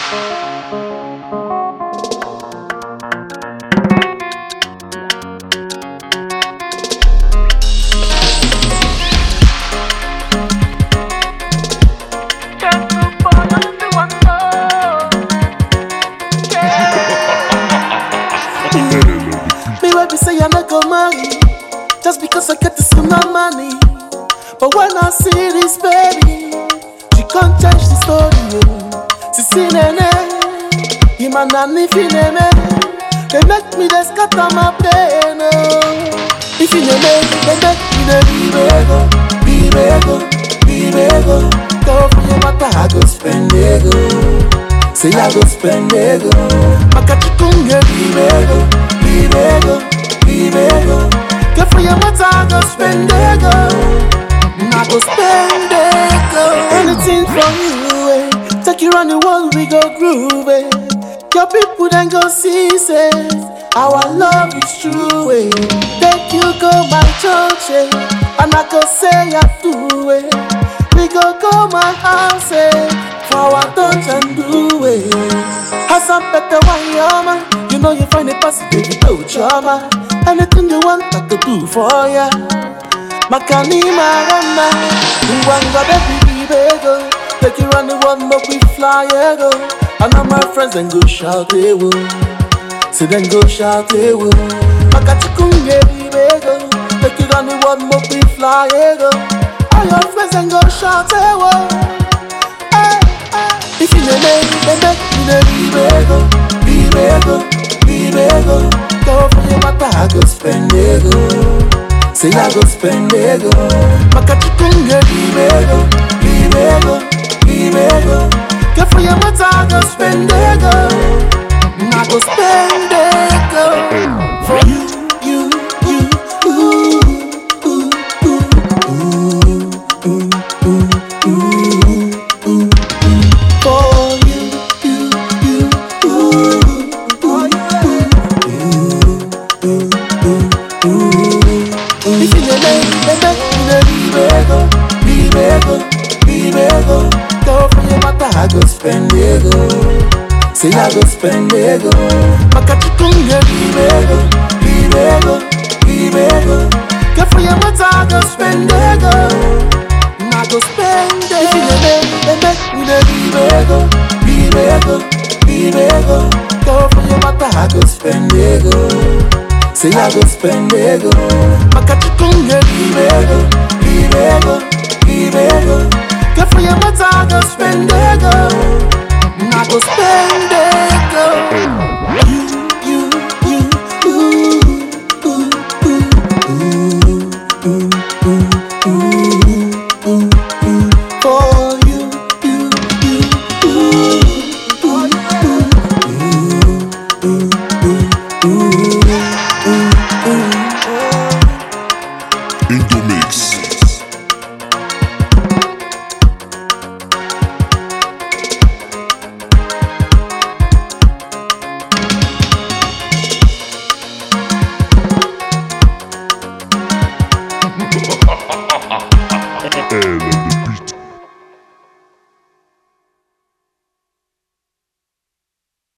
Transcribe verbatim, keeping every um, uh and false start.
Me where be say I not go marry just because I get to see my money. But when I see this baby, she can't change the story. Oh. Si si nene, ima nani fi neme, they make me they scatter my brain. Oh. If you neme, they make me they be-bego, be-bego, be-bego. Go for your matter, I go spend it. Say I go spend it. Makachikunge be-bego, be-bego, be-bego. Go for your matter, I go spend it. I go spend it, go. Anything from you, eh. Take you round the world, we go groove, eh. Your people then go see, say our love is true, eh. Take you go my church, eh. And I go say I do, eh. We go go my house, eh. For our touch and do, eh. Has some better one, yama. You know you find a positive, no drama. Anything you want, I could do for ya. Makani marama, Mwanga baby bego. Take you round the world, but we fly go. And all my friends then go shout they will. So then go shout they will. Makachikunge bego. Take you round the world, but we fly go. All your friends then go shout they will. Hey, hey. If you know me, they make me the bego, bego, bego. Go for your matter, I go spend it go. Say I go spend it, go. Makachikunge, be-bego, be-bego, be-bego. Go for your matter, I go spend it, go. I go spend it, go. For you, you, you, ooh, ooh, ooh, ooh, ooh, ooh, ooh, ooh. For you, you, you, ooh, ooh, ooh, ooh, ooh, ooh. If you know me, they make me the be-bego, be-bego, be-bego. Go for your matter, I go spend it, go. Say I go spend it, go. Makachikunge, be-bego, be-bego, be-bego. Go for your matter, I go spend it, go. I go spend it. If you know me, they make me the be-bego, be-bego, be-bego. Go for your matter, I go spend it, go. Say I go spend it, go. Makachikunge, be-bego, be-bego, be-bego. Go for your matter, I go spend it, go. I go spend it, go. You, you, you, ooh, ooh, ooh, ooh, ooh, ooh, ooh, ooh. For you, you, you, ooh, ooh, ooh, ooh, ooh, ooh. Indomix.